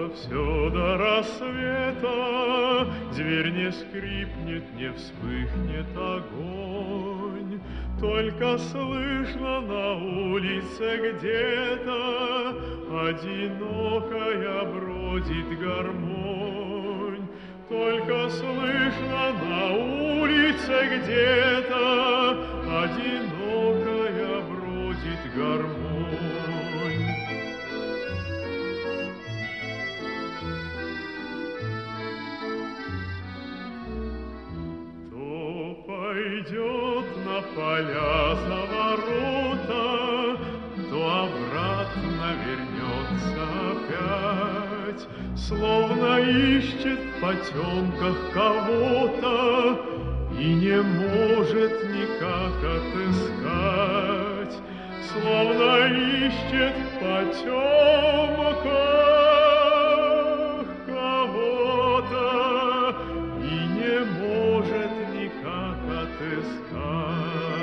все до рассвета, дверь не скрипнет, не вспыхнет огонь. Только слышно на улице где-то одинокая бродит гармонь. Только слышно на улице где-то одинокая бродит гармонь. Пойдет на поля за ворота, то обратно вернется опять, словно ищет в потемках кого-то и не может никак отыскать, словно ищет в потемках кого-то и не может никак отыскать.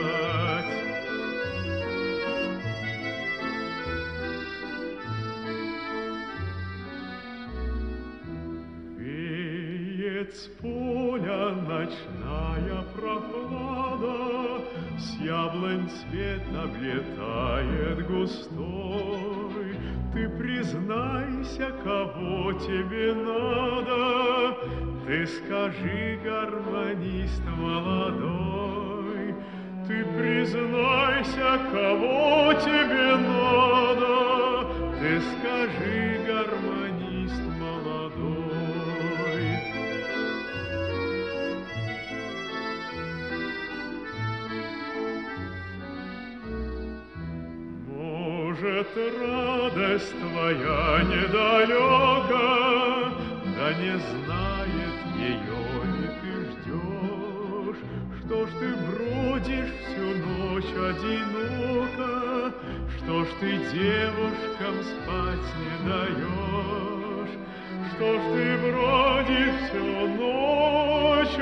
Веет с поля ночная прохлада, с яблонь цвет облетает густой. Ты признайся, кого тебе надо, ты скажи, гармонист молодой. Ты признайся, кого тебе надо, ты скажи, гармонист молодой. Может, радость твоя недалека, да не знает ее ли ты ждешь? Что ж ты бродишь всю ночь одиноко? Что ж ты девушкам спать не даешь? Что ж ты бродишь всю ночь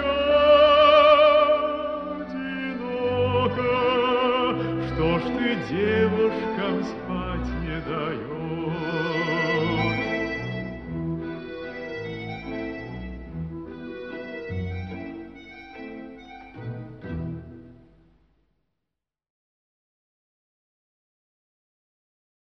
одиноко? Что ж ты девушкам спать